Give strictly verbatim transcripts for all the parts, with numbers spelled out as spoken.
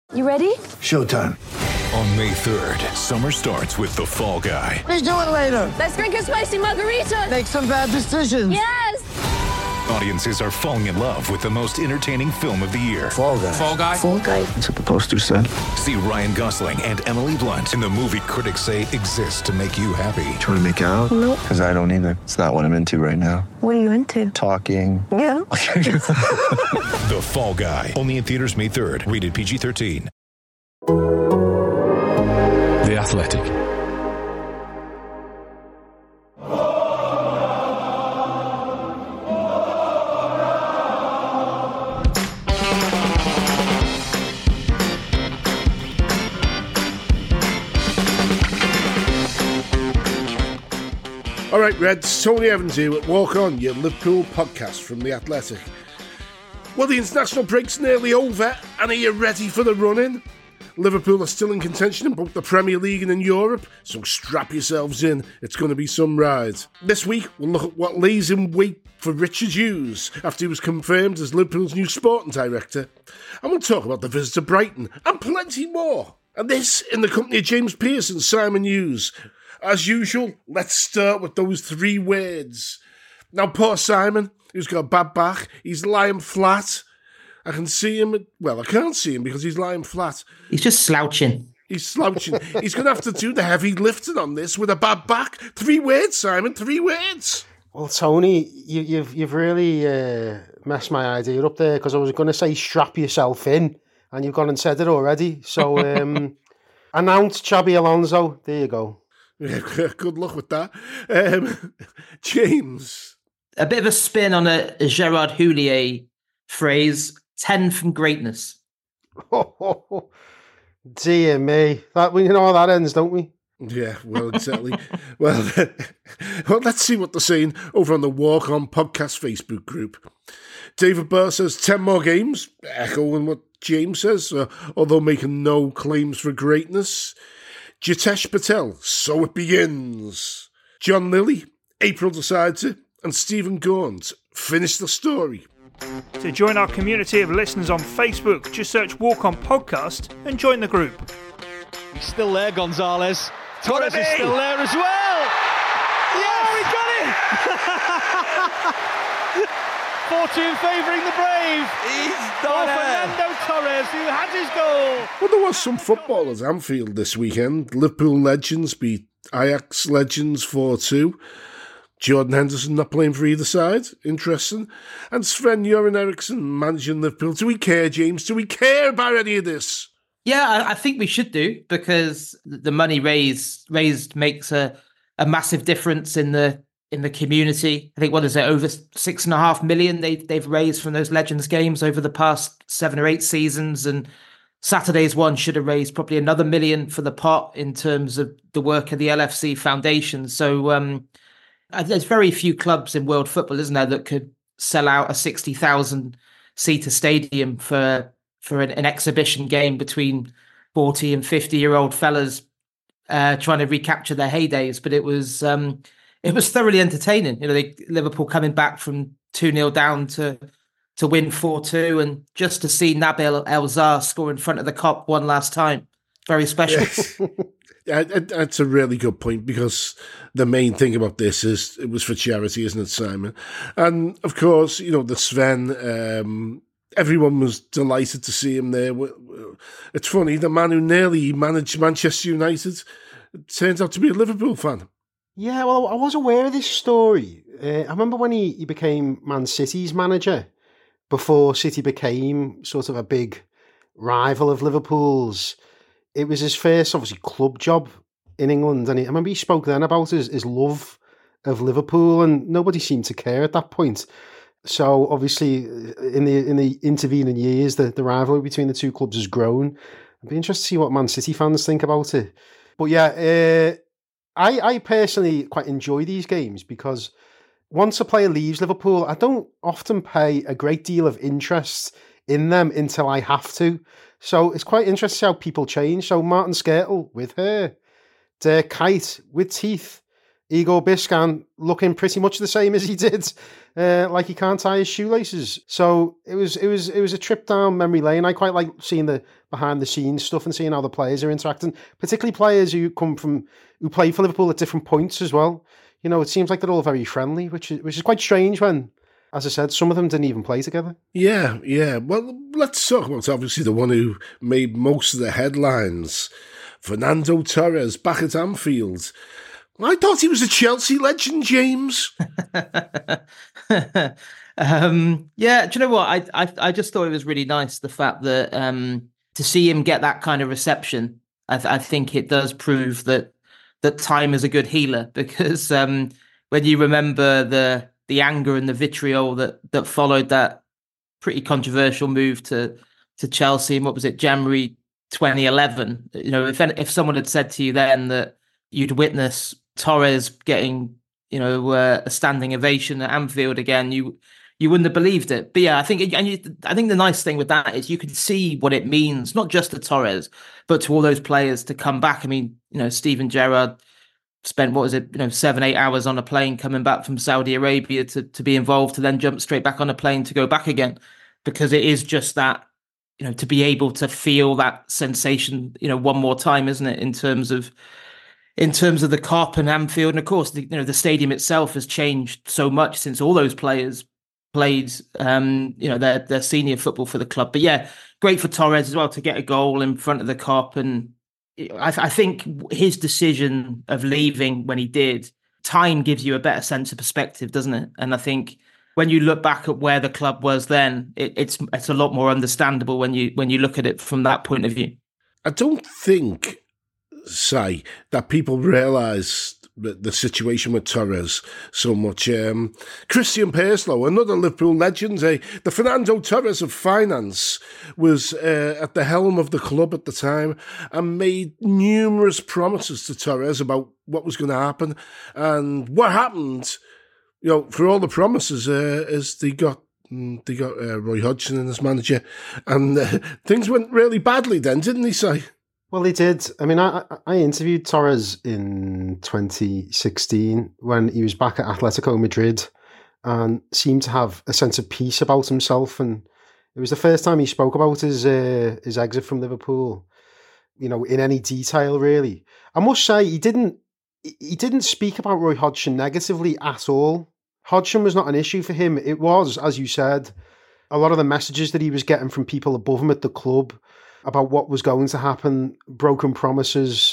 You ready? Showtime. On May third, summer starts with The Fall Guy. Let's do it later. Let's drink a spicy margarita. Make some bad decisions. Yes! Audiences are falling in love with the most entertaining film of the year. Fall Guy. Fall Guy? Fall Guy. That's what the poster said. See Ryan Gosling and Emily Blunt in the movie critics say exists to make you happy. Trying to make it out? Nope. Because I don't either. It's not what I'm into right now. What are you into? Talking. Yeah. The Fall Guy. Only in theaters May third. Rated P G thirteen. The Athletic. All right, Reds, Tony Evans here with Walk On, your Liverpool podcast from The Athletic. Well, the international break's nearly over, and are you ready for the run-in? Liverpool are still in contention in both the Premier League and in Europe, so strap yourselves in, it's going to be some ride. This week, we'll look at what lays in wait for Richard Hughes after he was confirmed as Liverpool's new sporting director. And we'll talk about the visit to Brighton, and plenty more. And this in the company of James Pearce and Simon Hughes. As usual, let's start with those three words. Now, poor Simon, who's got a bad back, he's lying flat. I can see him, well, I can't see him because he's lying flat. He's just slouching. He's slouching. He's going to have to do the heavy lifting on this with a bad back. Three words, Simon, three words. Well, Tony, you, you've you've really uh, messed my idea up there, because I was going to say strap yourself in, and you've gone and said it already. So, um, announce Xabi Alonso. There you go. Yeah, good luck with that. Um, James. A bit of a spin on a, a Gerard Houllier phrase, ten from greatness. Oh, dear me. That, we know how that ends, don't we? Yeah, well, exactly. well, well, let's see what they're saying over on the Walk On Podcast Facebook group. David Burr says ten more games, echoing what James says, uh, although making no claims for greatness. Jitesh Patel, so it begins. John Lilly, April decides it, and Stephen Gaunt, finish the story. To join our community of listeners on Facebook, just search Walk On Podcast and join the group. He's still there, Gonzalez. Torres is still there as well. Yeah, we got it. Fortune favouring the Brave. He's done it. Fernando Torres, who had his goal. Well, there was some football at Anfield this weekend. Liverpool legends beat Ajax legends four two. Jordan Henderson not playing for either side. Interesting. And Sven-Göran Eriksson managing Liverpool. Do we care, James? Do we care about any of this? Yeah, I, I think we should do, because the money raised raised makes a, a massive difference in the in the community. I think, what is it, over six and a half million they, they've raised from those Legends games over the past seven or eight seasons. And Saturday's one should have raised probably another million for the pot in terms of the work of the L F C Foundation. So um, there's very few clubs in world football, isn't there, that could sell out a sixty thousand seater stadium for for an, an exhibition game between forty and fifty year old fellas uh, trying to recapture their heydays. But it was um, it was thoroughly entertaining. You know, they, Liverpool coming back from two nil down to to win four two, and just to see Nabil El-Zar score in front of the Kop one last time. Very special. Yes. Yeah, that's a really good point, because the main thing about this is it was for charity, isn't it, Simon? And of course, you know, the Sven, um, everyone was delighted to see him there. It's funny, the man who nearly managed Manchester United turns out to be a Liverpool fan. Yeah, well, I was aware of this story. Uh, I remember when he, he became Man City's manager, before City became sort of a big rival of Liverpool's. It was his first, obviously, club job in England. And he, I remember he spoke then about his, his love of Liverpool, and nobody seemed to care at that point. So, obviously, in the in the intervening years, the, the rivalry between the two clubs has grown. I'd be interested to see what Man City fans think about it. But yeah, uh, I, I personally quite enjoy these games, because once a player leaves Liverpool, I don't often pay a great deal of interest in them until I have to. So it's quite interesting how people change. So Martin Skrtel with her, Dirk Kuyt with teeth, Igor Biscan looking pretty much the same as he did, uh, like he can't tie his shoelaces. So it was it was it was a trip down memory lane. I quite like seeing the behind the scenes stuff and seeing how the players are interacting, particularly players who come from who play for Liverpool at different points as well. You know, it seems like they're all very friendly, which is which is quite strange when, as I said, some of them didn't even play together. Yeah, yeah. Well, let's talk about obviously the one who made most of the headlines, Fernando Torres, back at Anfield. I thought he was a Chelsea legend, James. um, yeah, do you know what? I, I I just thought it was really nice, the fact that um, to see him get that kind of reception. I, th- I think it does prove that that time is a good healer, because um, when you remember the the anger and the vitriol that that followed that pretty controversial move to to Chelsea, and what was it, January twenty eleven? You know, if if someone had said to you then that you'd witness Torres getting, you know, uh, a standing ovation at Anfield again, you you wouldn't have believed it. But yeah, I think and you, I think the nice thing with that is you can see what it means, not just to Torres, but to all those players to come back. I mean, you know, Steven Gerrard spent, what was it, you know, seven, eight hours on a plane coming back from Saudi Arabia to to be involved, to then jump straight back on a plane to go back again, because it is just that, you know, to be able to feel that sensation, you know, one more time, isn't it, in terms of in terms of the Kop and Anfield. And of course, the, you know, the stadium itself has changed so much since all those players played, um, you know, their, their senior football for the club. But yeah, great for Torres as well to get a goal in front of the Kop. And I, I think his decision of leaving when he did, time gives you a better sense of perspective, doesn't it? And I think when you look back at where the club was then, it, it's it's a lot more understandable when you when you look at it from that point of view. I don't think, say, that people realise the, the situation with Torres so much. Um, Christian Perslow, another Liverpool legend, eh? The Fernando Torres of finance, was uh, at the helm of the club at the time and made numerous promises to Torres about what was going to happen. And what happened, you know, for all the promises, uh, is they got they got uh, Roy Hodgson in as manager, and uh, things went really badly then, didn't they, say? Well, he did. I mean, I, I interviewed Torres in twenty sixteen when he was back at Atletico Madrid and seemed to have a sense of peace about himself. And it was the first time he spoke about his uh, his exit from Liverpool, you know, in any detail, really. I must say, he didn't he didn't speak about Roy Hodgson negatively at all. Hodgson was not an issue for him. It was, as you said, a lot of the messages that he was getting from people above him at the club about what was going to happen, broken promises.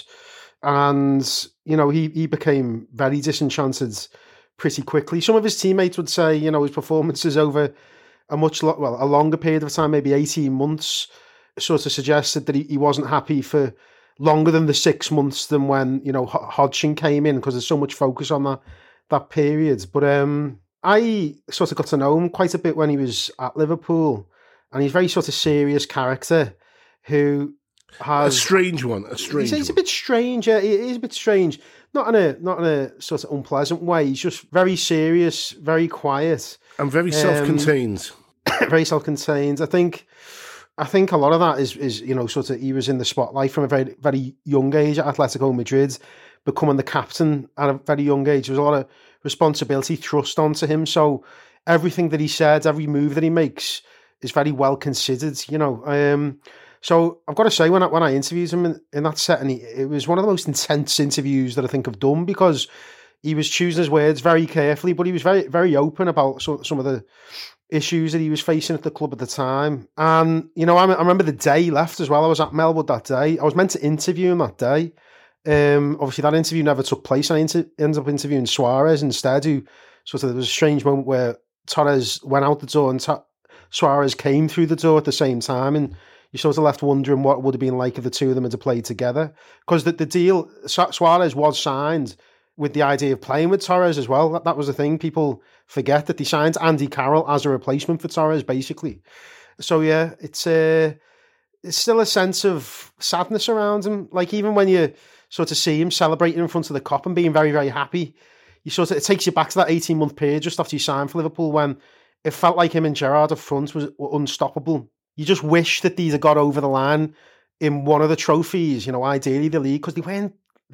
And, you know, he, he became very disenchanted pretty quickly. Some of his teammates would say, you know, his performances over a much, lo- well, a longer period of time, maybe eighteen months, sort of suggested that he, he wasn't happy for longer than the six months than when, you know, Hodgson came in, because there's so much focus on that, that period. But um, I sort of got to know him quite a bit when he was at Liverpool, and he's a very sort of serious character who has a strange one. A strange. He's, he's one. a bit strange. Yeah, he is a bit strange. Not in a not in a sort of unpleasant way. He's just very serious, very quiet, and very self-contained. Um, very self-contained. I think. I think a lot of that is is you know sort of he was in the spotlight from a very very young age at Atletico Madrid, becoming the captain at a very young age. There was a lot of responsibility thrust onto him. So everything that he said, every move that he makes, is very well considered. You know. Um, So I've got to say, when I, when I interviewed him in, in that setting, he, it was one of the most intense interviews that I think I've done, because he was choosing his words very carefully, but he was very, very open about so, some of the issues that he was facing at the club at the time. And, you know, I, I remember the day he left as well. I was at Melwood that day. I was meant to interview him that day. Um, obviously, that interview never took place. I inter- ended up interviewing Suarez instead, who sort of, there was a strange moment where Torres went out the door and Ta- Suarez came through the door at the same time, and you sort of left wondering what it would have been like if the two of them had played together. Because the, the deal, Suarez was signed with the idea of playing with Torres as well. That, that was the thing. People forget that they signed Andy Carroll as a replacement for Torres, basically. So, yeah, it's, uh, it's still a sense of sadness around him. Like, even when you sort of see him celebrating in front of the Kop and being very, very happy, you sort of, it takes you back to that eighteen-month period just after you signed for Liverpool, when it felt like him and Gerrard up front was were unstoppable. You just wish that these had got over the line in one of the trophies, you know, ideally the league, because they weren't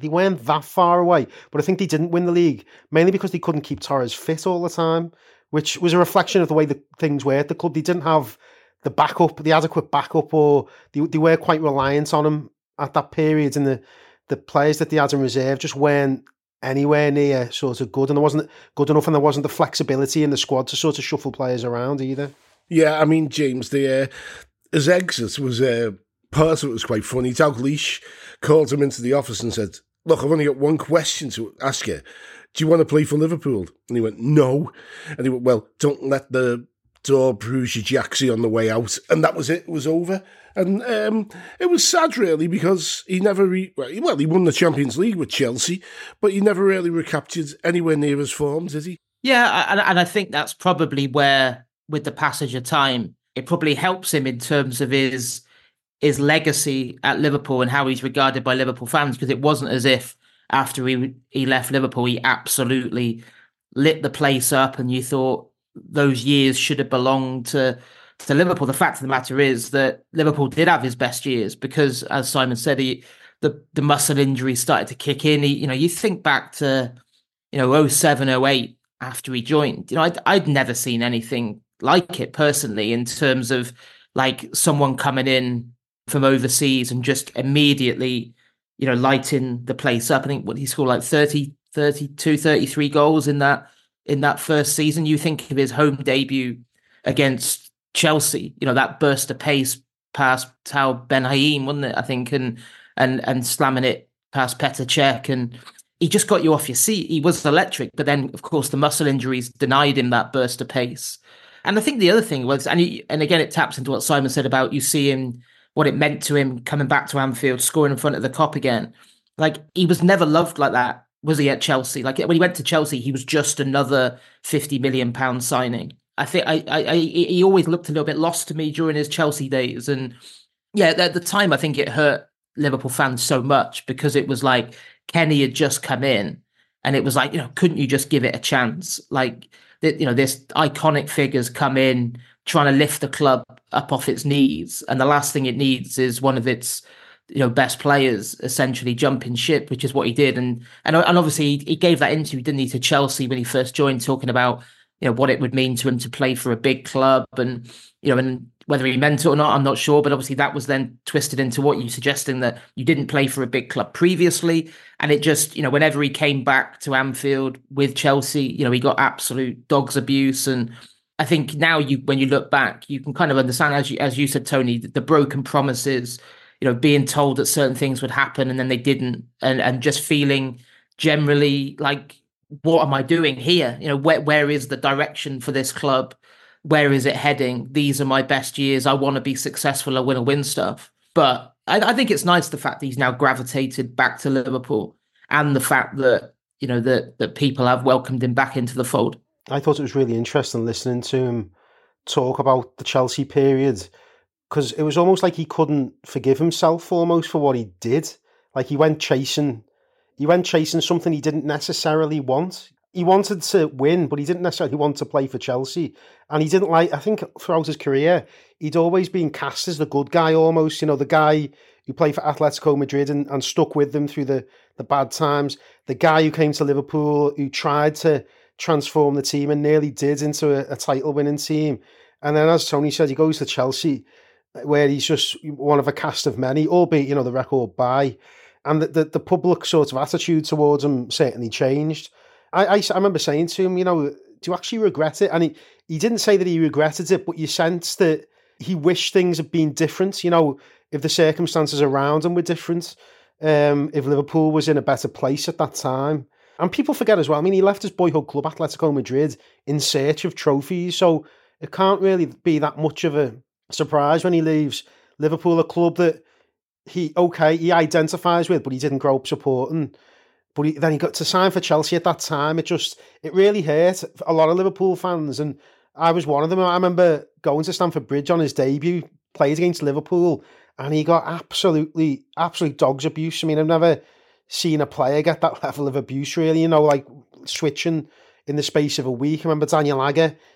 they weren't that far away, but I think they didn't win the league, mainly because they couldn't keep Torres fit all the time, which was a reflection of the way the things were at the club. They didn't have the backup, the adequate backup, or they, they were quite reliant on him at that period, and the, the players that they had in reserve just weren't anywhere near sort of good, and there wasn't good enough, and there wasn't the flexibility in the squad to sort of shuffle players around either. Yeah, I mean, James, the uh, his exit was uh, part of it was quite funny. Dalglish called him into the office and said, "Look, I've only got one question to ask you. Do you want to play for Liverpool?" And he went, "No." And he went, "Well, don't let the door bruise your jacksie on the way out." And that was it. It was over. And um, it was sad, really, because he never... Re- well, he won the Champions League with Chelsea, but he never really recaptured anywhere near his form, did he? Yeah, and, and I think that's probably where, with the passage of time, it probably helps him in terms of his his legacy at Liverpool and how he's regarded by Liverpool fans, because it wasn't as if after he he left Liverpool, he absolutely lit the place up and you thought those years should have belonged to, to Liverpool. The fact of the matter is that Liverpool did have his best years because, as Simon said, he, the, the muscle injuries started to kick in. He, you know, you think back to, you know, oh seven, oh eight after he joined, you know, I'd, I'd never seen anything like it personally in terms of like someone coming in from overseas and just immediately, you know, lighting the place up. I think what he scored like thirty, thirty-two, thirty-three goals in that in that first season. You think of his home debut against Chelsea, you know, that burst of pace past Tal Ben Haim, wasn't it? I think, and and and slamming it past Petr Cech, and he just got you off your seat. He was electric, but then of course the muscle injuries denied him that burst of pace. And I think the other thing was, and he, and again it taps into what Simon said about you seeing what it meant to him coming back to Anfield, scoring in front of the Kop again. Like, he was never loved like that, was he, at Chelsea? Like, when he went to Chelsea, he was just another fifty million pound signing. I think I, I, I, he always looked a little bit lost to me during his Chelsea days. And yeah, at the time, I think it hurt Liverpool fans so much because it was like Kenny had just come in and it was like, you know, couldn't you just give it a chance? Like, you know, this iconic figures come in trying to lift the club up off its knees, and the last thing it needs is one of its, you know, best players essentially jumping ship, which is what he did. And and, and obviously he, he gave that interview, didn't he, to Chelsea when he first joined, talking about, you know, what it would mean to him to play for a big club, and, you know, and whether he meant it or not, I'm not sure. But obviously that was then twisted into what you're suggesting, that you didn't play for a big club previously. And it just, you know, whenever he came back to Anfield with Chelsea, you know, he got absolute dog's abuse. And I think now you, when you look back, you can kind of understand, as you, as you said, Tony, the, the broken promises, you know, being told that certain things would happen and then they didn't, and, and just feeling generally like, what am I doing here? You know, where where is the direction for this club? Where is it heading? These are my best years. I want to be successful. I want to win stuff. But I, I think it's nice the fact that he's now gravitated back to Liverpool, and the fact that, you know, that that people have welcomed him back into the fold. I thought it was really interesting listening to him talk about the Chelsea period, because it was almost like he couldn't forgive himself almost for what he did. Like he went chasing, he went chasing something he didn't necessarily want. He wanted to win, but he didn't necessarily want to play for Chelsea. And he didn't like, I think throughout his career, he'd always been cast as the good guy almost, you know, the guy who played for Atletico Madrid and, and stuck with them through the, the bad times. The guy who came to Liverpool, who tried to transform the team and nearly did into a, a title-winning team. And then, as Tony said, he goes to Chelsea, where he's just one of a cast of many, albeit, you know, the record by. And the, the, the public sort of attitude towards him certainly changed. I, I, I remember saying to him, you know, do you actually regret it? And he, he didn't say that he regretted it, but you sense that he wished things had been different. You know, if the circumstances around him were different, um, if Liverpool was in a better place at that time. And people forget as well, I mean, he left his boyhood club, Atletico Madrid, in search of trophies. So it can't really be that much of a surprise when he leaves Liverpool, a club that he, okay, he identifies with, but he didn't grow up supporting. But he, then he got to sign for Chelsea at that time. It just, it really hurt a lot of Liverpool fans. And I was one of them. I remember going to Stamford Bridge on his debut, played against Liverpool, and he got absolutely, absolute dog's abuse. I mean, I've never seen a player get that level of abuse, really, you know, like switching in the space of a week. I remember Daniel Agger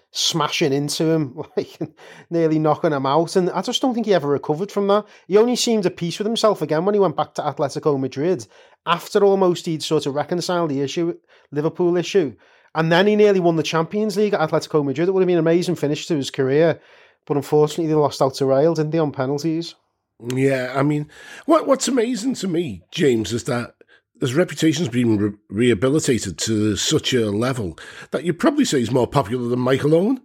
smashing into him, like nearly knocking him out. And I just don't think he ever recovered from that. He only seemed at peace with himself again when he went back to Atletico Madrid after almost he'd sort of reconciled the issue, Liverpool issue. And then he nearly won the Champions League at Atletico Madrid. It would have been an amazing finish to his career. But unfortunately, they lost out to Real, didn't they, on penalties? Yeah, I mean, what what's amazing to me, James, is that his reputation's been re- rehabilitated to such a level that you'd probably say he's more popular than Michael Owen.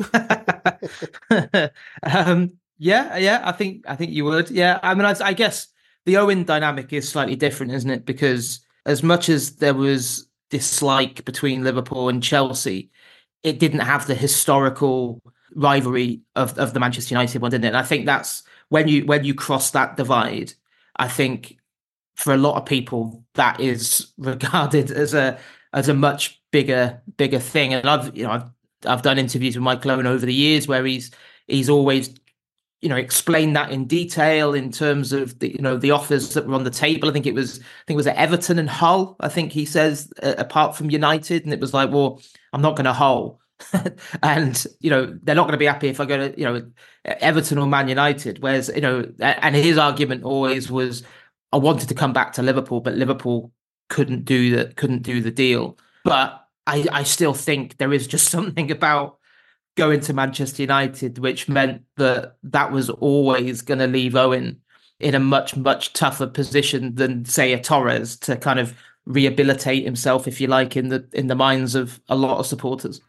um, yeah, yeah, I think I think you would. Yeah, I mean, I, I guess the Owen dynamic is slightly different, isn't it? Because as much as there was dislike between Liverpool and Chelsea, it didn't have the historical rivalry of, of the Manchester United one, didn't it? And I think that's when you when you cross that divide, I think for a lot of people that is regarded as a as a much bigger bigger thing. And I've you know I've I've done interviews with Michael Owen over the years where he's he's always you know explained that in detail in terms of the you know the offers that were on the table. I think it was I think it was at Everton and Hull. I think he says uh, apart from United, and it was like, well, I'm not going to Hull. And you know they're not going to be happy if I go to you know Everton or Man United. Whereas you know, and his argument always was, I wanted to come back to Liverpool, but Liverpool couldn't do the couldn't do the deal. But I, I still think there is just something about going to Manchester United which meant that that was always going to leave Owen in a much much tougher position than say a Torres to kind of rehabilitate himself, if you like, in the in the minds of a lot of supporters.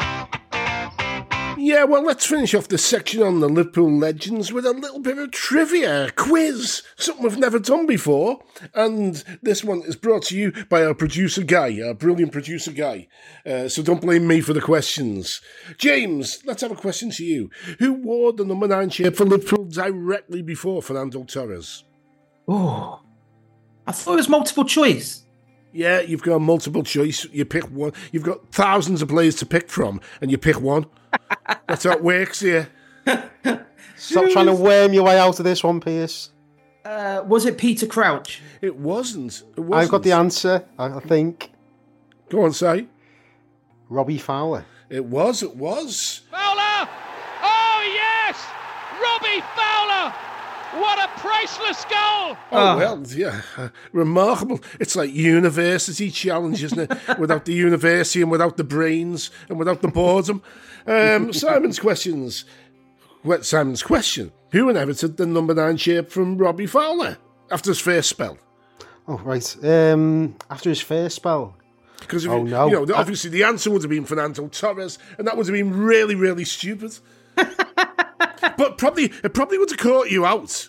Yeah, well, let's finish off this section on the Liverpool legends with a little bit of trivia, quiz, something we've never done before. And this one is brought to you by our producer Guy, our brilliant producer Guy. Uh, so don't blame me for the questions. James, let's have a question to you. Who wore the number nine shirt for Liverpool directly before Fernando Torres? Oh, I thought it was multiple choice. Yeah, you've got multiple choice. You pick one. You've got thousands of players to pick from, and you pick one. That's how it works here. Stop trying to worm your way out of this one, Pierce. Uh, was it Peter Crouch? It wasn't. It wasn't. I've got the answer, I think. Go on, say. Robbie Fowler. It was, it was. Fowler! Oh, yes! Robbie Fowler! What a priceless goal! Oh, oh. well, yeah. Uh, remarkable. It's like university challenge, isn't it? Without the university and without the brains and without the boredom. Um, Simon's questions. Well, Simon's question. Who inherited the number nine shape from Robbie Fowler after his first spell? Oh, right. Um, after his first spell. Because oh, you, no. you know, obviously the answer would have been Fernando Torres, and that would have been really, really stupid. But probably it probably would have caught you out.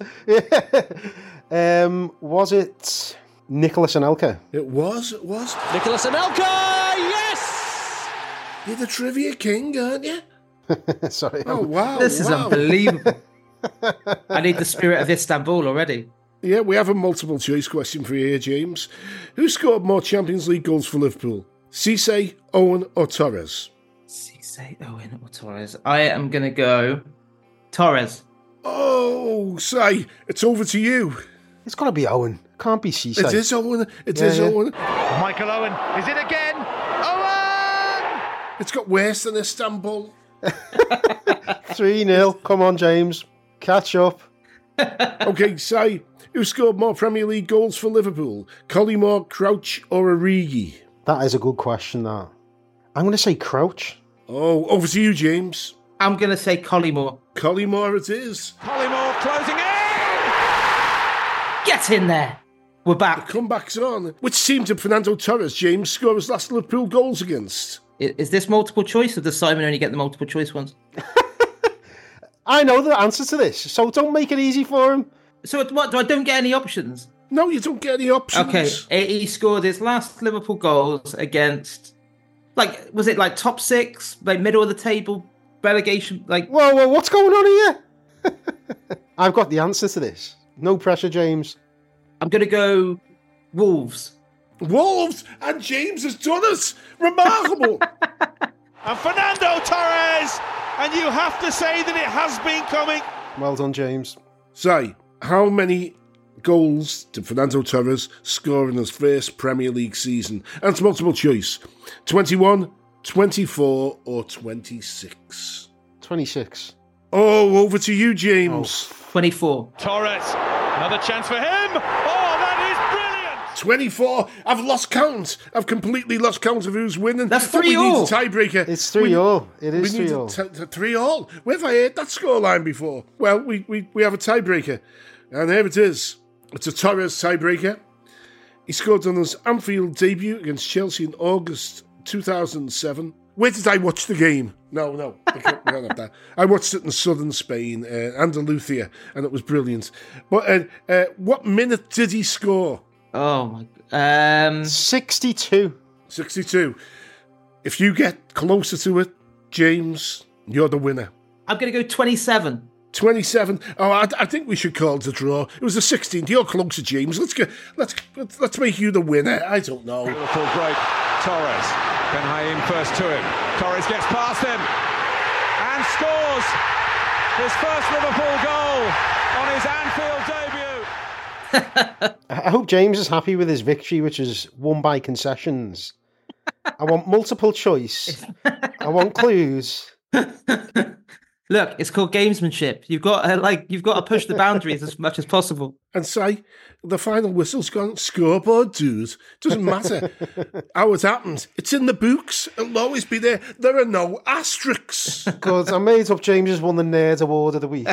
um, was it Nicolas Anelka? It was, it was. Nicolas Anelka, yes! You're the trivia king, aren't you? Sorry. Oh, wow. This is wow. unbelievable. I need the spirit of Istanbul already. Yeah, we have a multiple choice question for you here, James. Who scored more Champions League goals for Liverpool? Cisse, Owen or Torres? Cisse, Owen or Torres? I am going to go Torres. Oh, say, it's over to you. It's got to be Owen. Can't be Cisse. It is Owen. It yeah, is yeah. Owen. Michael Owen, is it again? Owen! It's got worse than Istanbul. three nil. Come on, James. Catch up. Okay, say, who scored more Premier League goals for Liverpool? Collymore, Crouch or Origi? That is a good question, that. I'm going to say Crouch. Oh, over to you, James. I'm going to say Collymore. Collymore it is. Collymore closing in! Get in there. We're back. The comeback's on. Which team did Fernando Torres, James, score his last Liverpool goals against? Is this multiple choice, or does Simon only get the multiple choice ones? I know the answer to this, so don't make it easy for him. So what? Do I don't get any options? No, you don't get any options. Okay, he scored his last Liverpool goals against, like, was it like top six, like middle of the table, relegation? Like, whoa, whoa, what's going on here? I've got the answer to this. No pressure, James. I'm going to go Wolves. Wolves, and James has done it. Remarkable. And Fernando Torres, and you have to say that it has been coming. Well done, James. Say, how many goals did Fernando Torres score in his first Premier League season? And it's multiple choice. twenty-one, twenty-four or twenty-six? twenty-six. Oh, over to you, James. Oh. twenty-four. Torres, another chance for him. Oh, that is brilliant. twenty-four. I've lost count. I've completely lost count of who's winning. That's But three we all. need a tiebreaker. It's three We- all. It is we need three a all. t- t- three all. Where have I heard that scoreline before? Well, we, we, we have a tiebreaker. And here it is. It's a Torres tiebreaker. He scored on his Anfield debut against Chelsea in August two thousand seven. Where did I watch the game? No, no, I can't, I can't have that. I watched it in southern Spain, uh, Andalusia, and it was brilliant. But uh, uh, what minute did he score? Oh my. Um. sixty-two. sixty-two. If you get closer to it, James, you're the winner. I'm going to go twenty-seven. twenty-seven. Oh, I, I think we should call it a draw. It was the sixteenth. You're closer, James. Let's get let's let's, let's make you the winner. I don't know. Beautiful break. Torres. Ben Haim first to him. Torres gets past him and scores his first Liverpool goal on his Anfield debut. I hope James is happy with his victory, which is won by concessions. I want multiple choice. I want clues. Look, it's called gamesmanship. You've got to, like you've got to push the boundaries as much as possible. And say, the final whistle's gone. Scoreboard, dude. Doesn't matter how it happened. It's in the books. It'll always be there. There are no asterisks. Good. I made up James has won the Nerd Award of the week.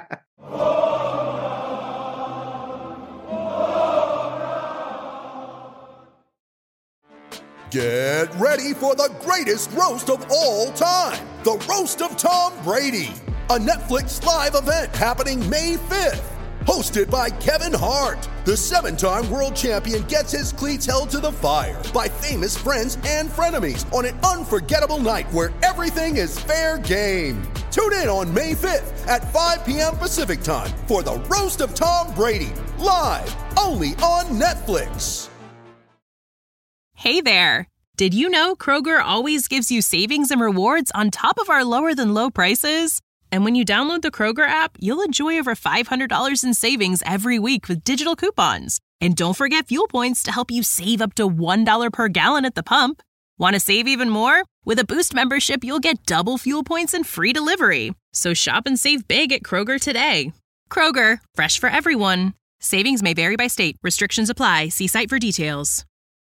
Get ready for the greatest roast of all time, the Roast of Tom Brady, a Netflix live event happening May fifth. Hosted by Kevin Hart, the seven-time world champion gets his cleats held to the fire by famous friends and frenemies on an unforgettable night where everything is fair game. Tune in on May fifth at five p.m. Pacific time for the Roast of Tom Brady, live only on Netflix. Hey there! Did you know Kroger always gives you savings and rewards on top of our lower-than-low prices? And when you download the Kroger app, you'll enjoy over five hundred dollars in savings every week with digital coupons. And don't forget fuel points to help you save up to one dollar per gallon at the pump. Want to save even more? With a Boost membership, you'll get double fuel points and free delivery. So shop and save big at Kroger today. Kroger, fresh for everyone. Savings may vary by state. Restrictions apply. See site for details.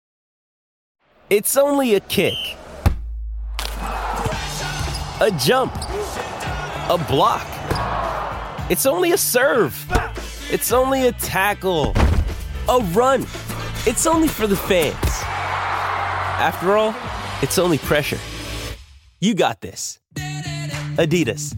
It's only a kick, a jump, a block. It's only a serve. It's only a tackle, a run. It's only for the fans. After all, it's only pressure. You got this. Adidas.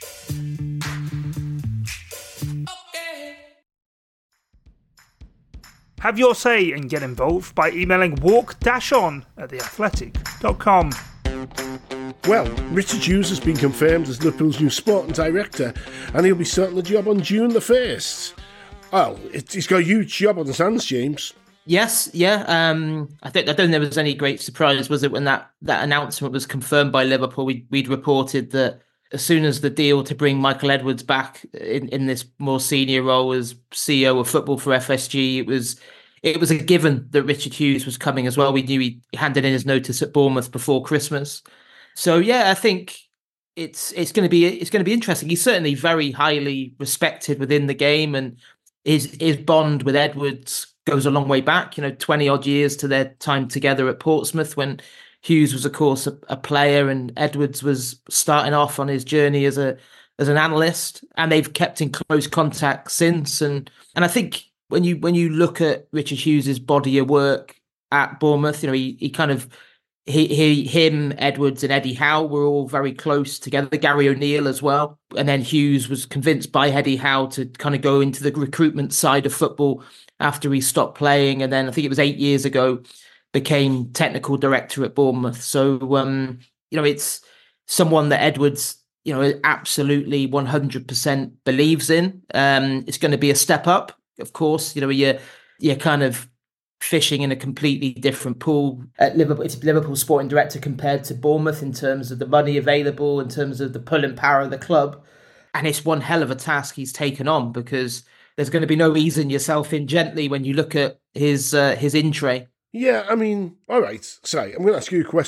Have your say and get involved by emailing walk-on at theathletic dot com. Well, Richard Hughes has been confirmed as Liverpool's new sporting director, and he'll be starting the job on June the first. Well, it, he's got a huge job on his hands, James. Yes, yeah. Um, I think I don't think there was any great surprise, was it, when that, that announcement was confirmed by Liverpool? We, we'd reported that as soon as the deal to bring Michael Edwards back in, in this more senior role as C E O of football for F S G, it was it was a given that Richard Hughes was coming as well. We knew he handed in his notice at Bournemouth before Christmas. So yeah, I think it's it's going to be it's going to be interesting. He's certainly very highly respected within the game, and his his bond with Edwards goes a long way back. You know, twenty odd years to their time together at Portsmouth, when Hughes was, of course, a, a player and Edwards was starting off on his journey as a as an analyst, and they've kept in close contact since. And and I think when you when you look at Richard Hughes's body of work at Bournemouth, you know, he he kind of he he him Edwards and Eddie Howe were all very close together. Gary O'Neill as well, and then Hughes was convinced by Eddie Howe to kind of go into the recruitment side of football after he stopped playing, and then I think it was eight years ago became technical director at Bournemouth. So, um, you know, it's someone that Edwards, you know, absolutely one hundred percent believes in. Um, it's going to be a step up, of course. You know, you're, you're kind of fishing in a completely different pool at Liverpool. It's Liverpool sporting director compared to Bournemouth in terms of the money available, in terms of the pulling power of the club. And it's one hell of a task he's taken on, because there's going to be no easing yourself in gently when you look at his uh, his in tray. Yeah, I mean, all right. Sorry, I'm going to ask you a question.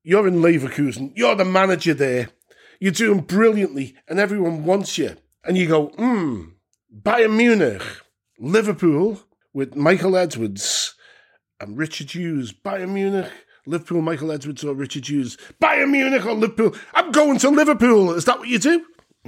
you're in Leverkusen, you're the manager there, you're doing brilliantly, and everyone wants you. And you go, hmm, Bayern Munich, Liverpool with Michael Edwards and Richard Hughes. Bayern Munich, Liverpool, Michael Edwards or Richard Hughes. Bayern Munich or Liverpool. I'm going to Liverpool. Is that what you do?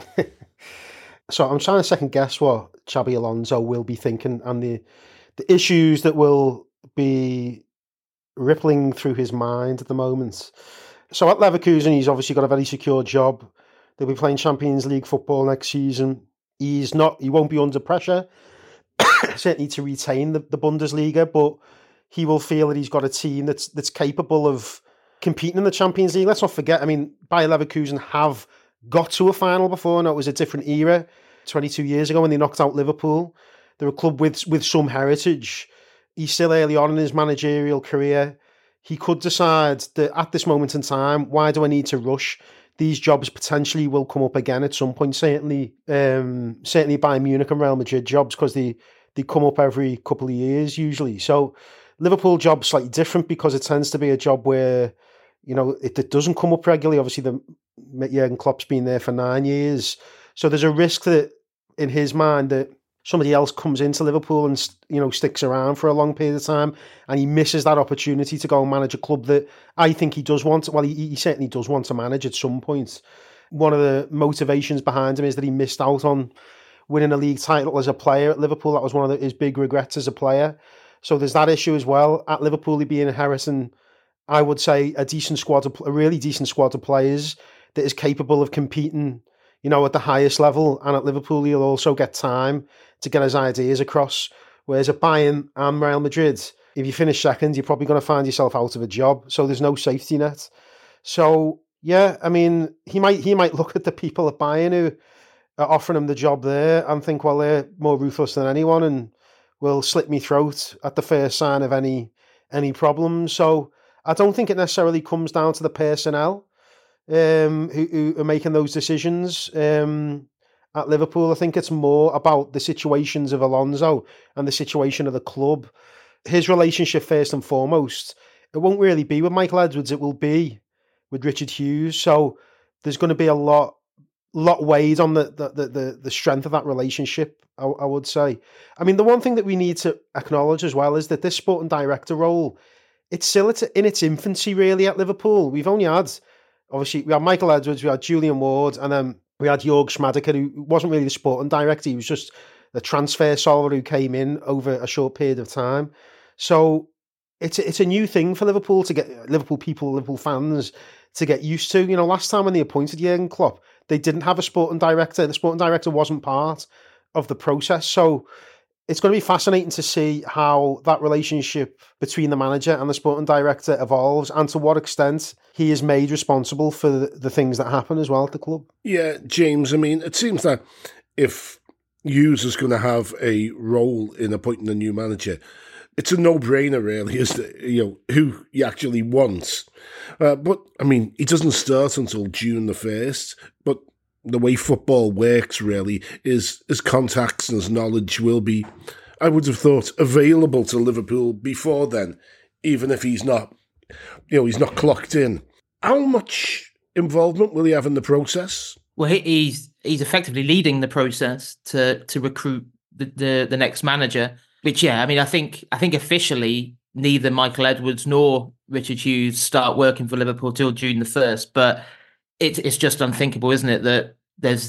So I'm trying to second guess what Xabi Alonso will be thinking and the the issues that will be rippling through his mind at the moment. So at Leverkusen, he's obviously got a very secure job. They'll be playing Champions League football next season. He's not. He won't be under pressure, certainly to retain the, the Bundesliga, but he will feel that he's got a team that's that's capable of competing in the Champions League. Let's not forget, I mean, Bayer Leverkusen have got to a final before. No, it was a different era, twenty-two years ago when they knocked out Liverpool. They're a club with with some heritage. He's still early on in his managerial career. He could decide that at this moment in time, why do I need to rush? These jobs potentially will come up again at some point. Certainly, um, certainly Bayern Munich and Real Madrid jobs, because they, they come up every couple of years usually. So Liverpool job's slightly different because it tends to be a job where, you know, it, it doesn't come up regularly. Obviously, the Jurgen Klopp's been there for nine years. So there's a risk that in his mind that somebody else comes into Liverpool and, you know, sticks around for a long period of time, and he misses that opportunity to go and manage a club that I think he does want to, well, he, he certainly does want to manage at some point. One of the motivations behind him is that he missed out on winning a league title as a player at Liverpool. That was one of the, his big regrets as a player. So there's that issue as well. At Liverpool, he'd be inheriting, I would say, a decent squad, of, a really decent squad of players that is capable of competing, you know, at the highest level. And at Liverpool, he'll also get time to get his ideas across. Whereas at Bayern and Real Madrid, if you finish second, you're probably going to find yourself out of a job. So there's no safety net. So, yeah, I mean, he might he might look at the people at Bayern who are offering him the job there and think, well, they're more ruthless than anyone and will slit me throat at the first sign of any any problems. So I don't think it necessarily comes down to the personnel um, who, who are making those decisions. Um At Liverpool, I think it's more about the situations of Alonso and the situation of the club. His relationship, first and foremost, it won't really be with Michael Edwards, it will be with Richard Hughes. So there's going to be a lot lot weighed on the the the, the strength of that relationship, I, I would say. I mean, the one thing that we need to acknowledge as well is that this sporting director role, it's still in its infancy, really, at Liverpool. We've only had, obviously, we had Michael Edwards, we had Julian Ward, and then we had Jörg Schmadeke, who wasn't really the sporting director. He was just the transfer solver who came in over a short period of time. So it's a, it's a new thing for Liverpool to get, Liverpool people, Liverpool fans, to get used to. You know, last time when they appointed Jurgen Klopp, they didn't have a sporting director. The sporting director wasn't part of the process. So it's going to be fascinating to see how that relationship between the manager and the sporting director evolves, and to what extent he is made responsible for the, the things that happen as well at the club. Yeah, James, I mean, it seems that if Hughes is going to have a role in appointing a new manager, it's a no-brainer, really, is that, you know, who he actually wants. Uh, but, I mean, he doesn't start until June the first, but the way football works, really, is his contacts and his knowledge will be, I would have thought, available to Liverpool before then, even if he's not, you know, he's not clocked in. How much involvement will he have in the process? Well, he's he's effectively leading the process to to recruit the, the, the next manager. Which, yeah, I mean, I think I think officially neither Michael Edwards nor Richard Hughes start working for Liverpool till June the first. But it, it's just unthinkable, isn't it, that there's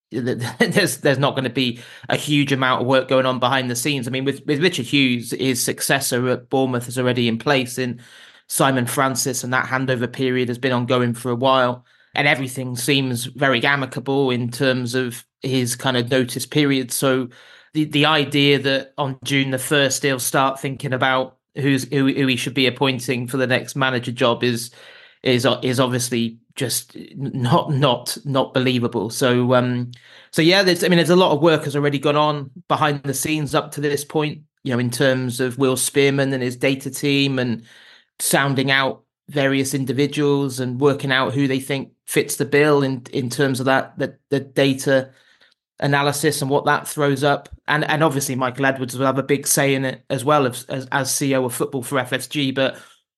there's there's not going to be a huge amount of work going on behind the scenes. I mean, with, with Richard Hughes, his successor at Bournemouth is already in place in Simon Francis, and that handover period has been ongoing for a while. And everything seems very amicable in terms of his kind of notice period. So the, the idea that on June the first he'll start thinking about who's who, who he should be appointing for the next manager job is is is obviously just not not not believable. So um so yeah, there's I mean there's a lot of work has already gone on behind the scenes up to this point, you know, in terms of Will Spearman and his data team and sounding out various individuals and working out who they think fits the bill in in terms of that the, the data analysis and what that throws up. And and obviously Michael Edwards will have a big say in it as well as as, as C E O of football for F S G. But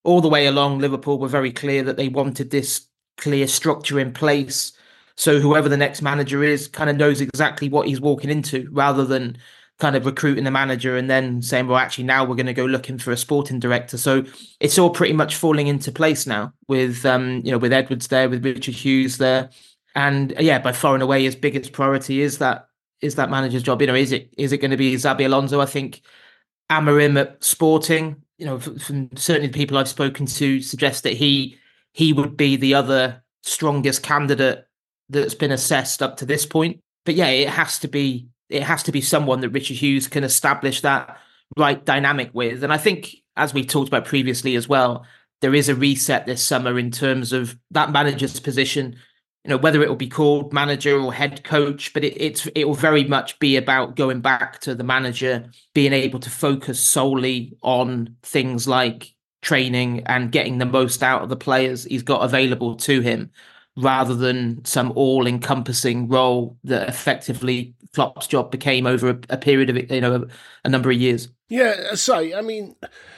all the way along, Liverpool were very clear that they wanted this clear structure in place. So whoever the next manager is kind of knows exactly what he's walking into, rather than kind of recruiting the manager and then saying, well, actually, now we're going to go looking for a sporting director. So it's all pretty much falling into place now with, um, you know, with Edwards there, with Richard Hughes there. And yeah, by far and away, his biggest priority is that is that manager's job. You know, is it is it going to be Xabi Alonso? I think Amorim at Sporting, you know, from certainly the people I've spoken to, suggest that he he would be the other strongest candidate that's been assessed up to this point. But yeah, it has to be it has to be someone that Richard Hughes can establish that right dynamic with. And I think, as we talked about previously as well, there is a reset this summer in terms of that manager's position. You know, whether it will be called manager or head coach, but it, it's it will very much be about going back to the manager being able to focus solely on things like training and getting the most out of the players he's got available to him, rather than some all-encompassing role that effectively Klopp's job became over a, a period of, you know, a, a number of years. Yeah, sorry, I mean,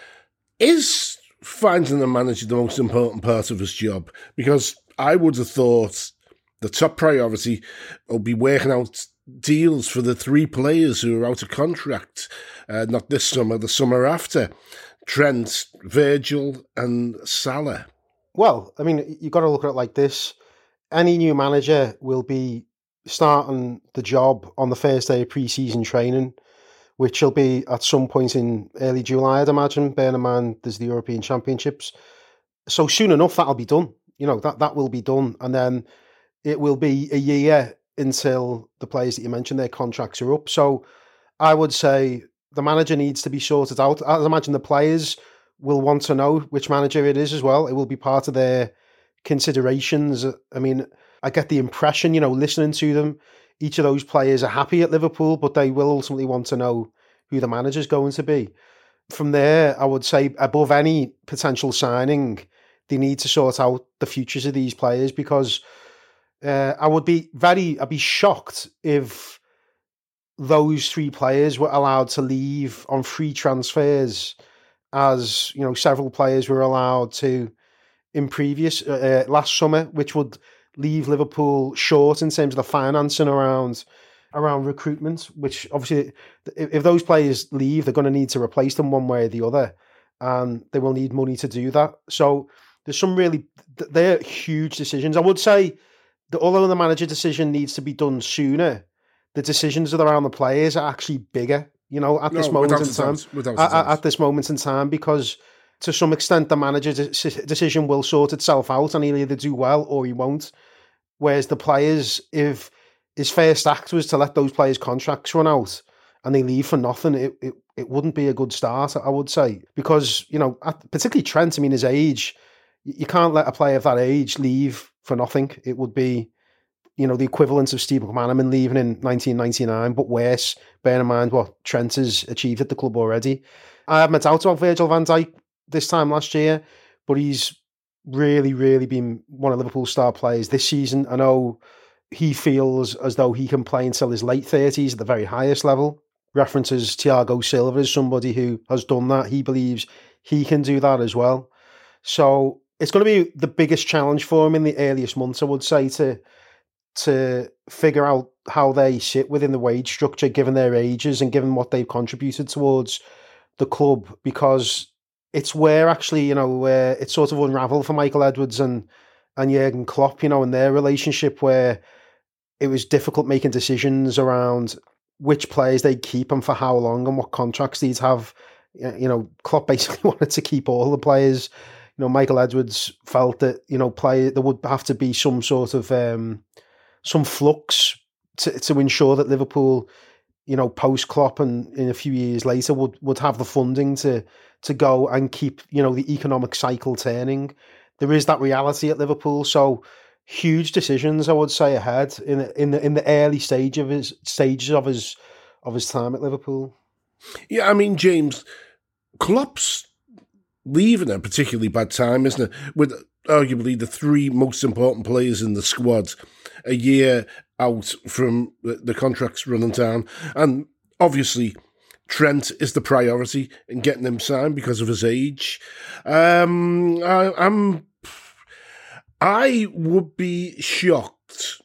is finding a manager the most important part of his job? Because I would have thought the top priority will be working out deals for the three players who are out of contract, uh, not this summer, the summer after. Trent, Virgil and Salah. Well, I mean, you've got to look at it like this. Any new manager will be starting the job on the first day of pre-season training, which will be at some point in early July, I'd imagine, bearing in mind there's the European Championships. So soon enough, that'll be done. You know, that, that will be done. And then it will be a year until the players that you mentioned, their contracts are up. So I would say the manager needs to be sorted out. I imagine the players will want to know which manager it is as well. It will be part of their considerations. I mean, I get the impression, you know, listening to them, each of those players are happy at Liverpool, but they will ultimately want to know who the manager's going to be. From there, I would say above any potential signing, they need to sort out the futures of these players, because uh, I would be very, I'd be shocked if those three players were allowed to leave on free transfers, as you know, several players were allowed to in previous uh, last summer, which would leave Liverpool short in terms of the financing around around recruitment. Which obviously, if, if those players leave, they're going to need to replace them one way or the other, and they will need money to do that. So there's some really they're huge decisions. I would say that although the manager decision needs to be done sooner, the decisions around the players are actually bigger, you know, at this no, moment in time. At, at this moment in time, because to some extent the manager's decision will sort itself out, and he'll either do well or he won't. Whereas the players, if his first act was to let those players' contracts run out and they leave for nothing, it it, it wouldn't be a good start, I would say. Because, you know, particularly Trent, I mean, his age, you can't let a player of that age leave for nothing. It would be, you know, the equivalent of Steve McManaman leaving in nineteen ninety-nine, but worse, bearing in mind what Trent has achieved at the club already. I have my doubts about Virgil van Dijk this time last year, but he's really, really been one of Liverpool's star players this season. I know he feels as though he can play until his late thirties at the very highest level. References Thiago Silva as somebody who has done that. He believes he can do that as well. So it's going to be the biggest challenge for him in the earliest months, I would say, to to figure out how they sit within the wage structure, given their ages and given what they've contributed towards the club, because it's where actually, you know, where it's sort of unraveled for Michael Edwards and, and Jurgen Klopp, you know, in their relationship, where it was difficult making decisions around which players they'd keep and for how long and what contracts they'd have. You know, Klopp basically wanted to keep all the players. You know, Michael Edwards felt that, you know, play there would have to be some sort of um, some flux to, to ensure that Liverpool, you know, post Klopp and in a few years later would, would have the funding to to go and keep, you know, the economic cycle turning. There is that reality at Liverpool, so huge decisions, I would say, ahead in in the in the early stage of his stages of his of his time at Liverpool. Yeah, I mean, James, Klopp's leaving at a particularly bad time, isn't it? With arguably the three most important players in the squad a year out from the contracts running down. And obviously, Trent is the priority in getting him signed because of his age. Um, I, I'm, I would be shocked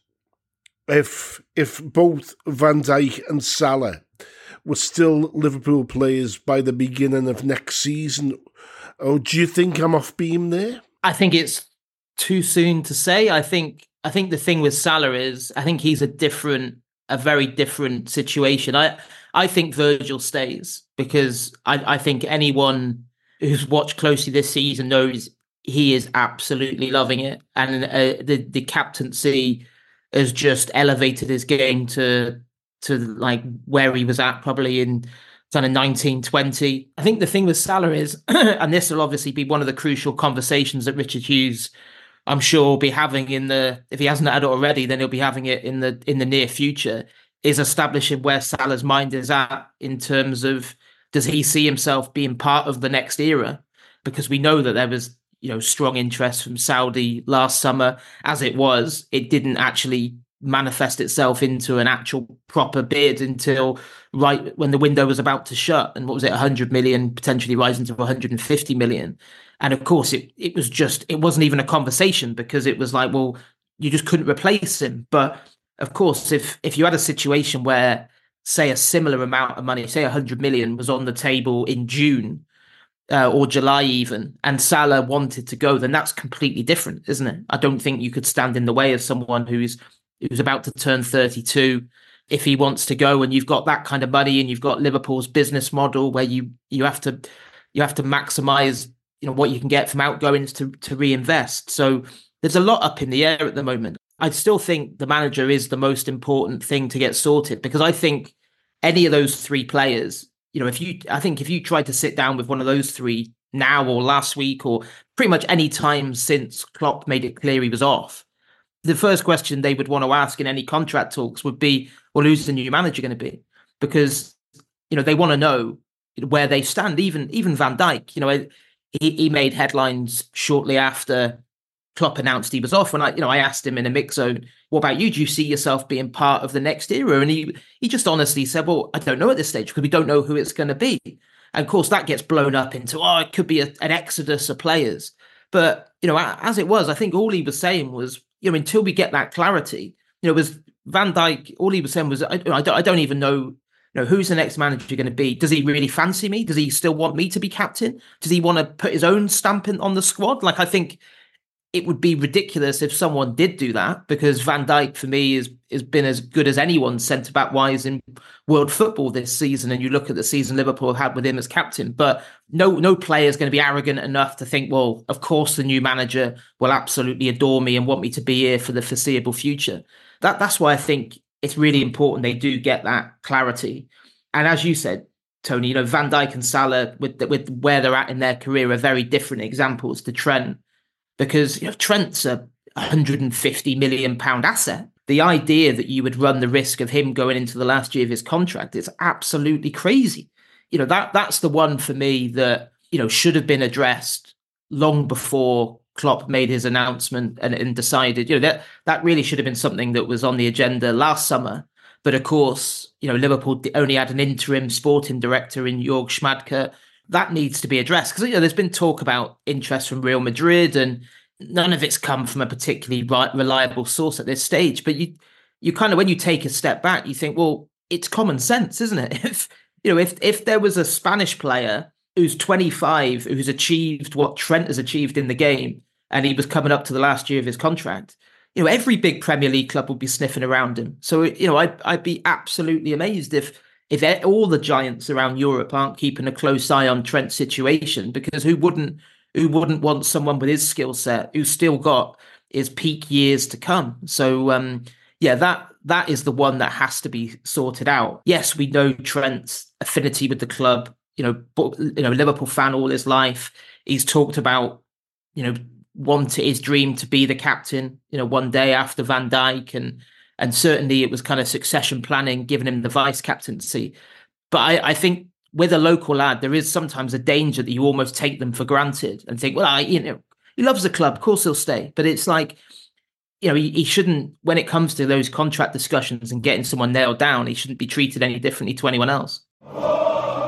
if if both Van Dijk and Salah were still Liverpool players by the beginning of next season. Oh, do you think I'm off beam there? I think it's too soon to say. I think I think the thing with Salah is I think he's a different, a very different situation. I I think Virgil stays because I, I think anyone who's watched closely this season knows he is absolutely loving it, and uh, the the captaincy has just elevated his game to to like where he was at probably in kind of nineteen twenty. I think the thing with Salah is, and this will obviously be one of the crucial conversations that Richard Hughes, I'm sure, will be having in the, if he hasn't had it already, then he'll be having it in the in the near future, is establishing where Salah's mind is at in terms of, does he see himself being part of the next era? Because we know that there was, you know, strong interest from Saudi last summer. As it was, it didn't actually manifest itself into an actual proper bid until right when the window was about to shut. And what was it, one hundred million, potentially rising to one hundred fifty million. And of course, it it was just, it wasn't even a conversation because it was like, well, you just couldn't replace him. But of course, if if you had a situation where, say, a similar amount of money, say one hundred million was on the table in June uh, or July even, and Salah wanted to go, then that's completely different, isn't it? I don't think you could stand in the way of someone who's who's about to turn thirty-two if he wants to go, and you've got that kind of money, and you've got Liverpool's business model where you you have to you have to maximize, you know, what you can get from outgoings to to reinvest. So there's a lot up in the air at the moment. I still think the manager is the most important thing to get sorted, because I think any of those three players, you know, if you, I think if you tried to sit down with one of those three now or last week or pretty much any time since Klopp made it clear he was off, the first question they would want to ask in any contract talks would be, well, who's the new manager going to be? Because, you know, they want to know where they stand. Even even Van Dijk, you know, he, he made headlines shortly after Klopp announced he was off. And I, you know, I asked him in a mix zone, what about you? Do you see yourself being part of the next era? And he he just honestly said, well, I don't know at this stage because we don't know who it's going to be. And of course, that gets blown up into, oh, it could be a, an exodus of players. But, you know, as it was, I think all he was saying was, you know, until we get that clarity, you know, was Van Dijk, all he was saying was, I, I, don't, I don't even know, you know, who's the next manager going to be? Does he really fancy me? Does he still want me to be captain? Does he want to put his own stamp in, on the squad? Like, I think it would be ridiculous if someone did do that, because Van Dijk, for me, is has been as good as anyone centre-back wise in world football this season. And you look at the season Liverpool have had with him as captain, but no no player is going to be arrogant enough to think, well, of course the new manager will absolutely adore me and want me to be here for the foreseeable future. That That's why I think it's really important they do get that clarity. And as you said, Tony, you know, Van Dijk and Salah, with with where they're at in their career, are very different examples to Trent. Because, you know, Trent's a one hundred fifty million pound asset. The idea that you would run the risk of him going into the last year of his contract is absolutely crazy. You know, that that's the one for me that, you know, should have been addressed long before Klopp made his announcement and, and decided, you know, that that really should have been something that was on the agenda last summer. But of course, you know, Liverpool only had an interim sporting director in Jörg Schmadtke. That needs to be addressed, because, you know, there's been talk about interest from Real Madrid, and none of it's come from a particularly reliable source at this stage. But you, you kind of, when you take a step back, you think, well, it's common sense, isn't it? If you know, if if there was a Spanish player who's twenty-five, who's achieved what Trent has achieved in the game, and he was coming up to the last year of his contract, you know, every big Premier League club would be sniffing around him. So, you know, I'd I'd be absolutely amazed if. If all the giants around Europe aren't keeping a close eye on Trent's situation, because who wouldn't who wouldn't want someone with his skill set who's still got his peak years to come? So um, yeah, that that is the one that has to be sorted out. Yes, we know Trent's affinity with the club. You know, but, you know, Liverpool fan all his life. He's talked about, you know, wanting his dream to be the captain, you know, one day after Van Dijk, and. And certainly it was kind of succession planning, giving him the vice captaincy. But I, I think with a local lad, there is sometimes a danger that you almost take them for granted and think, well, I, you know, he loves the club, of course he'll stay. But it's like, you know, he, he shouldn't, when it comes to those contract discussions and getting someone nailed down, he shouldn't be treated any differently to anyone else.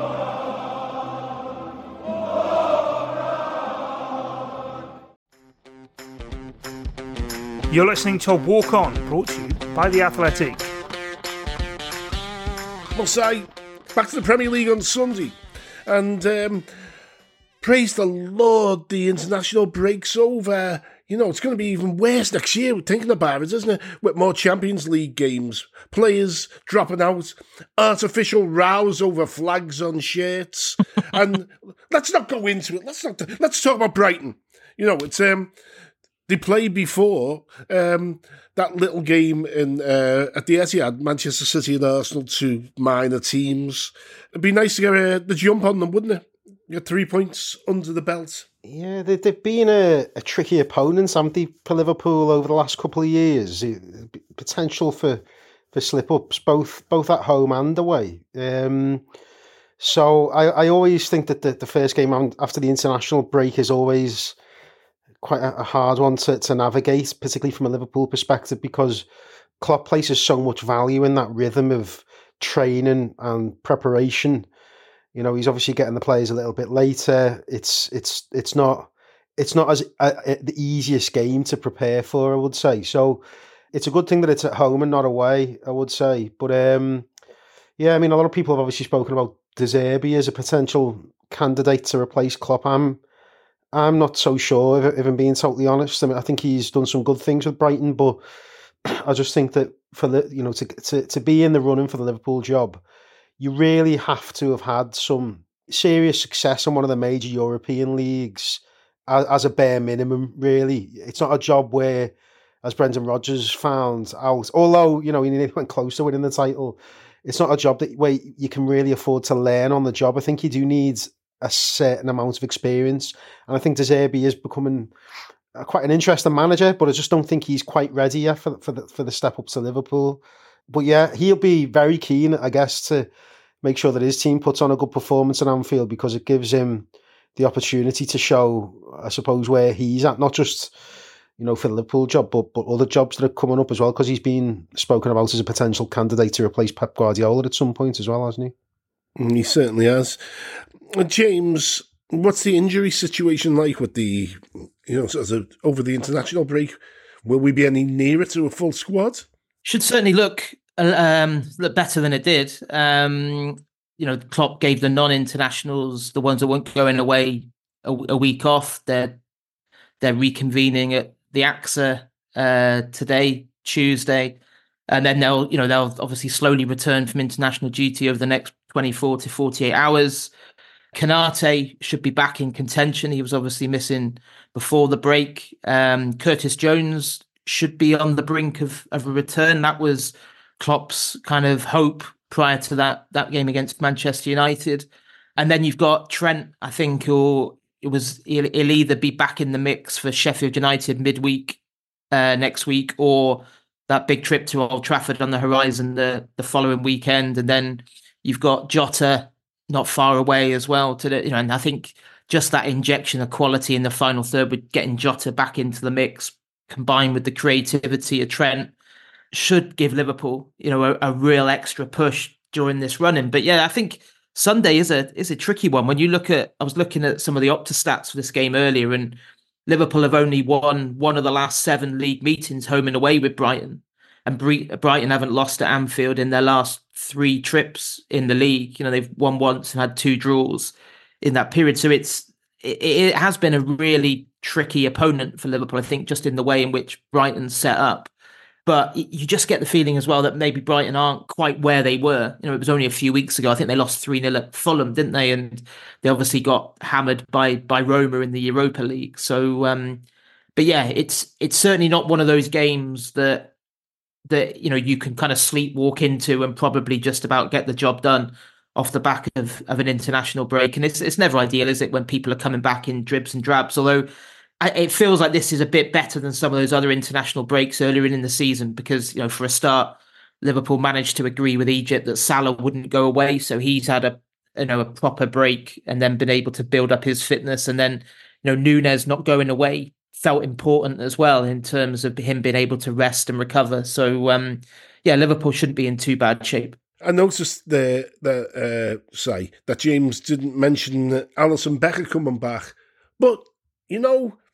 You're listening to Walk On, brought to you by The Athletic. We'll say, back to the Premier League on Sunday. And um, praise the Lord, the international break's over. You know, it's going to be even worse next year, we're thinking about it, isn't it? With more Champions League games, players dropping out, artificial rows over flags on shirts. And let's not go into it. Let's not. Let's talk about Brighton. You know, it's um, they played before um, that little game in uh, at the Etihad, Manchester City and Arsenal, two minor teams. It'd be nice to get uh, the jump on them, wouldn't it? Get three points under the belt. Yeah, they, they've been a, a tricky opponent, haven't they, for Liverpool over the last couple of years? Potential for, for slip-ups, both both at home and away. Um, so I, I always think that the, the first game after the international break is always quite a, a hard one to, to navigate, particularly from a Liverpool perspective, because Klopp places so much value in that rhythm of training and preparation. You know, he's obviously getting the players a little bit later. It's it's it's not it's not as uh, the easiest game to prepare for, I would say. So it's a good thing that it's at home and not away, I would say. But um, yeah, I mean, a lot of people have obviously spoken about De Zerbi as a potential candidate to replace Klopp. I'm I'm not so sure, if, if I'm being totally honest. I mean, I think he's done some good things with Brighton, but I just think that for the you know to to to be in the running for the Liverpool job, you really have to have had some serious success in one of the major European leagues as, as a bare minimum, really. It's not a job where, as Brendan Rodgers found out, although, you know, he nearly went close to winning the title, it's not a job that where you can really afford to learn on the job. I think you do need a certain amount of experience. And I think De Zerbi is becoming quite an interesting manager, but I just don't think he's quite ready yet for, for, the, for the step up to Liverpool. But yeah, he'll be very keen, I guess, to make sure that his team puts on a good performance at Anfield, because it gives him the opportunity to show, I suppose, where he's at, not just, you know, for the Liverpool job, but, but other jobs that are coming up as well, because he's been spoken about as a potential candidate to replace Pep Guardiola at some point as well, hasn't he? He certainly has. James, what's the injury situation like with the, you know, sort of over the international break? Will we be any nearer to a full squad? Should certainly look um, look better than it did. Um, you know, Klopp gave the non-internationals, the ones that weren't going away, a, a week off. They're they're reconvening at the A X A uh, today, Tuesday, and then they'll you know they'll obviously slowly return from international duty over the next twenty-four to forty-eight hours. Kanate should be back in contention. He was obviously missing before the break. Um, Curtis Jones should be on the brink of, of a return. That was Klopp's kind of hope prior to that that game against Manchester United. And then you've got Trent, I think, or it was he'll, he'll either be back in the mix for Sheffield United midweek uh, next week, or that big trip to Old Trafford on the horizon the, the following weekend. And then you've got Jota not far away as well. To the, you know, and I think just that injection of quality in the final third with getting Jota back into the mix, combined with the creativity of Trent, should give Liverpool, you know, a, a real extra push during this run-in. But yeah, I think Sunday is a is a tricky one. When you look at, I was looking at some of the Opta stats for this game earlier, and Liverpool have only won one of the last seven league meetings home and away with Brighton, and Brighton haven't lost at Anfield in their last three trips in the league. You know, they've won once and had two draws in that period. So it's it, it has been a really tricky opponent for Liverpool, I think, just in the way in which Brighton's set up. But you just get the feeling as well that maybe Brighton aren't quite where they were. You know, it was only a few weeks ago. I think they lost three nil at Fulham, didn't they? And they obviously got hammered by by Roma in the Europa League. So, um, but yeah, it's it's certainly not one of those games that that you know you can kind of sleepwalk into and probably just about get the job done off the back of, of an international break. And it's it's never ideal, is it, when people are coming back in dribs and drabs? Although I, it feels like this is a bit better than some of those other international breaks earlier in the season, because, you know, for a start, Liverpool managed to agree with Egypt that Salah wouldn't go away, so he's had a you know a proper break and then been able to build up his fitness. And then, you know, Nunez not going away felt important as well in terms of him being able to rest and recover. So um, yeah, Liverpool shouldn't be in too bad shape. I noticed the the uh, say that James didn't mention Alisson Becker coming back, but you know,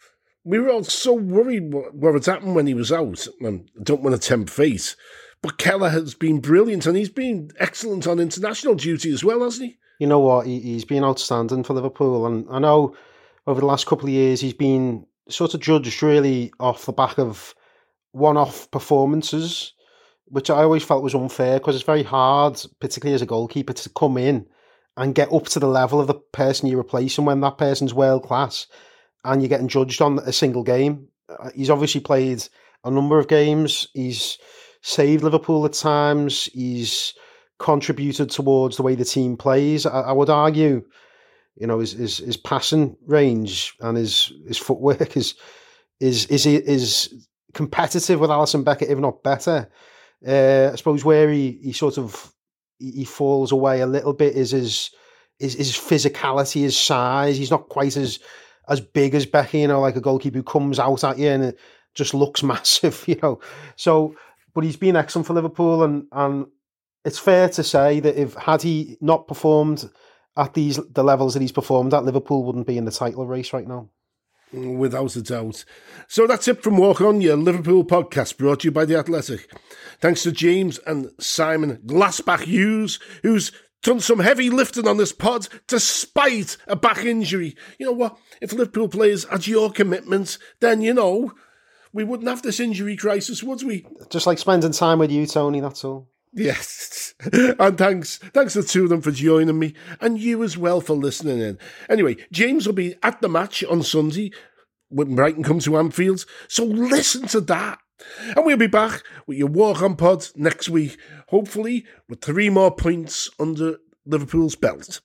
we were all so worried what, what had happened when he was out. I don't want to tempt fate, but Keller has been brilliant, and he's been excellent on international duty as well, hasn't he? You know what? He, he's been outstanding for Liverpool, and I know over the last couple of years he's been sort of judged really off the back of one-off performances, which I always felt was unfair because it's very hard, particularly as a goalkeeper, to come in and get up to the level of the person you're replacing when that person's world class and you're getting judged on a single game. He's obviously played a number of games. He's saved Liverpool at times. He's contributed towards the way the team plays. I, I would argue, you know, his, his his passing range and his his footwork is is is is competitive with Alisson Becker, if not better. Uh, I suppose where he, he sort of he falls away a little bit is his his, his physicality, his size. He's not quite as as big as Becker, you know, like a goalkeeper who comes out at you and it just looks massive, you know. So, but he's been excellent for Liverpool, and and it's fair to say that if had he not performed at these the levels that he's performed at, Liverpool wouldn't be in the title race right now. Without a doubt. So that's it from Walk On, your Liverpool podcast, brought to you by The Athletic. Thanks to James and Simon Glassbach Hughes, who's done some heavy lifting on this pod despite a back injury. You know what? If Liverpool players had your commitment, then, you know, we wouldn't have this injury crisis, would we? Just like spending time with you, Tony, that's all. Yes, and thanks thanks to the two of them for joining me, and you as well for listening in. Anyway, James will be at the match on Sunday when Brighton come to Anfield, so listen to that. And we'll be back with your Walk On pod next week, hopefully with three more points under Liverpool's belt.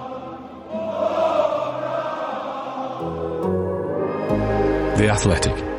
The Athletic.